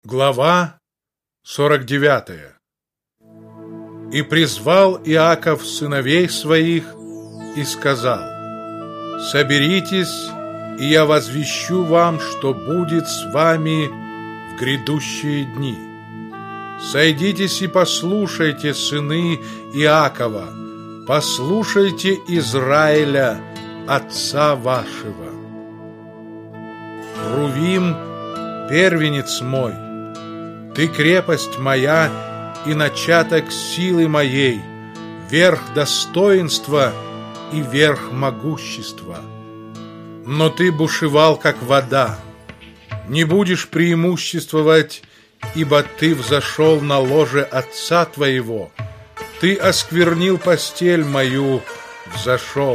Глава 49. И призвал Иаков сыновей своих и сказал: соберитесь, и я возвещу вам, что будет с вами в грядущие дни. Сойдитесь и послушайте, сыны Иакова, послушайте Израиля, отца вашего. Рувим, первенец мой, ты крепость моя и начаток силы моей, верх достоинства и верх могущества. Но ты бушевал, как вода, не будешь преимуществовать, ибо ты взошел на ложе отца твоего, ты осквернил постель мою, взошел.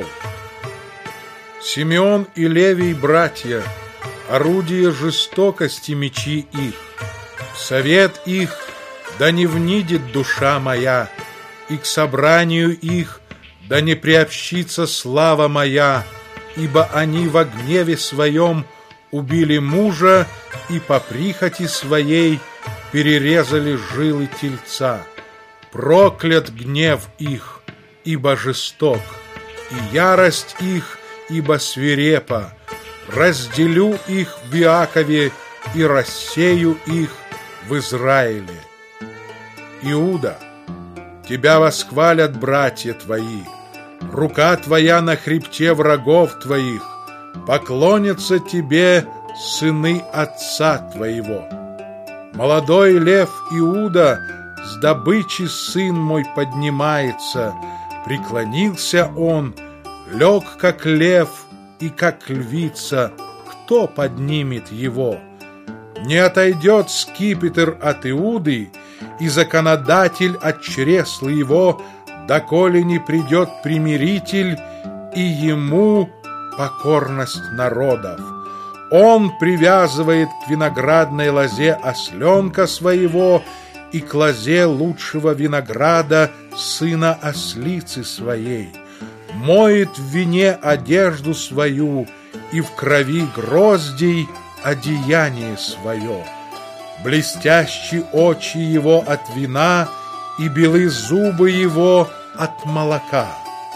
Симеон и Левий, братья, орудие жестокости мечи их. В совет их да не внидит душа моя, и к собранию их да не приобщится слава моя, ибо они во гневе своем убили мужа и по прихоти своей перерезали жилы тельца. Проклят гнев их, ибо жесток, и ярость их, ибо свирепа. Разделю их в Иакове и рассею их в Израиле. Иуда, тебя восхвалят братья твои, рука твоя на хребте врагов твоих, поклонятся тебе сыны отца твоего. Молодой лев Иуда, с добычи сын мой поднимается, преклонился он, лег как лев и как львица, кто поднимет его? Не отойдет скипетр от Иуды, и законодатель от чресла его, доколе не придет примиритель, и ему покорность народов. Он привязывает к виноградной лозе осленка своего и к лозе лучшего винограда сына ослицы своей. Моет в вине одежду свою и в крови гроздей одеяние свое. Блестящие очи его от вина и белы зубы его от молока.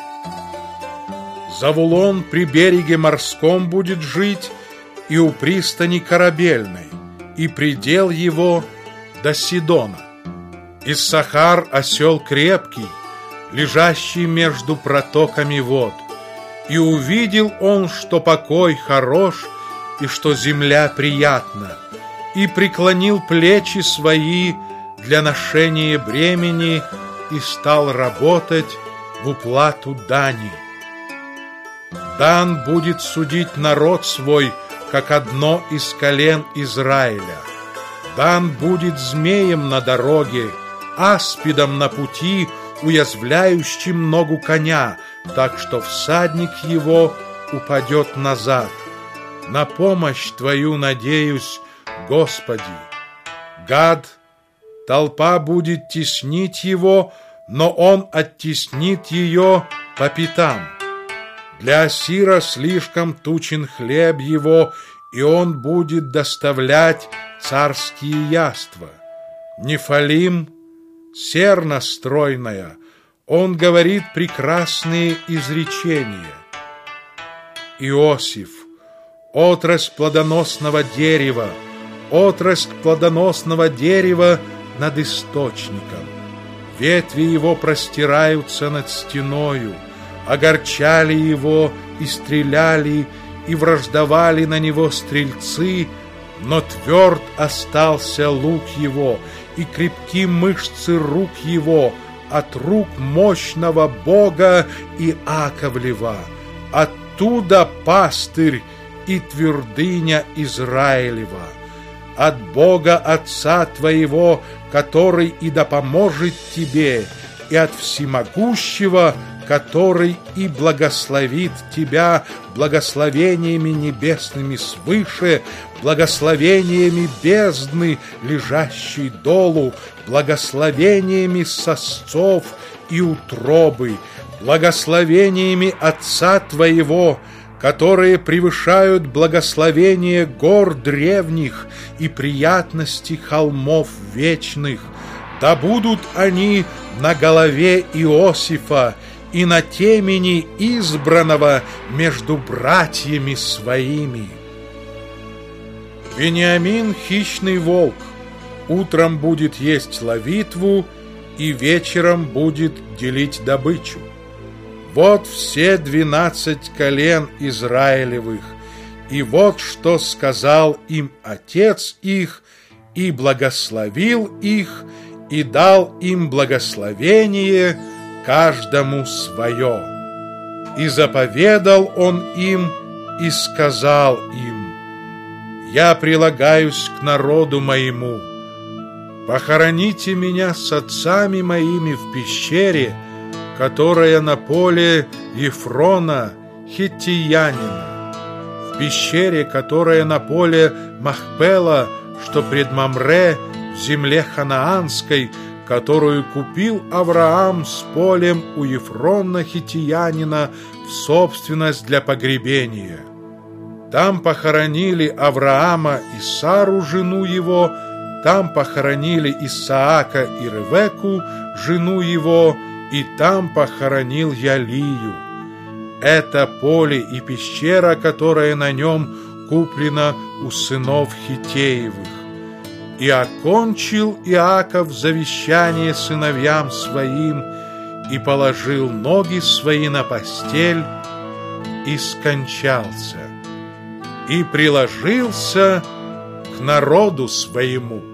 Завулон при береге морском будет жить, и у пристани корабельной, и предел его до Сидона. Иссахар осел крепкий, лежащий между протоками вод. И увидел он, что покой хорош, и что земля приятна, и преклонил плечи свои для ношения бремени и стал работать в уплату дани. Дан будет судить народ свой, как одно из колен Израиля. Дан будет змеем на дороге, аспидом на пути, уязвляющим ногу коня, так что всадник его упадет назад. На помощь твою надеюсь, Господи. Гад, толпа будет теснить его, но он оттеснит ее по пятам. Для Асира слишком тучен хлеб его, и он будет доставлять царские яства. Нефалим, серна стройная, он говорит прекрасные изречения. Иосиф, отрасль плодоносного дерева, отрасль плодоносного дерева над источником. Ветви его простираются над стеною, огорчали его и стреляли, и враждовали на него стрельцы, но тверд остался лук его, и крепки мышцы рук его от рук мощного Бога Иаковлева. Оттуда пастырь и твердыня Израилева. От Бога Отца твоего, который и да поможет тебе, и от Всемогущего, который и благословит тебя благословениями небесными свыше, благословениями бездны, лежащей долу, благословениями сосцов и утробы, благословениями Отца твоего, которые превышают благословение гор древних и приятности холмов вечных. Да будут они на голове Иосифа и на темени избранного между братьями своими. Вениамин — хищный волк, утром будет есть ловитву и вечером будет делить добычу. Вот все 12 колен Израилевых, и вот что сказал им отец их, и благословил их, и дал им благословение, каждому свое. И заповедал он им, и сказал им: «Я прилагаюсь к народу моему, похороните меня с отцами моими в пещере, которая на поле Ефрона хиттиянина, в пещере, которая на поле Махпела, что пред Мамре, в земле ханаанской, которую купил Авраам с полем у Ефрона хиттиянина в собственность для погребения. Там похоронили Авраама и Сару, жену его, там похоронили Исаака и Ревеку, жену его, и там похоронил я Лию. Это поле и пещера, которая на нем куплена у сынов Хиттеевых. И окончил Иаков завещание сыновьям своим, и положил ноги свои на постель, и скончался, и приложился к народу своему».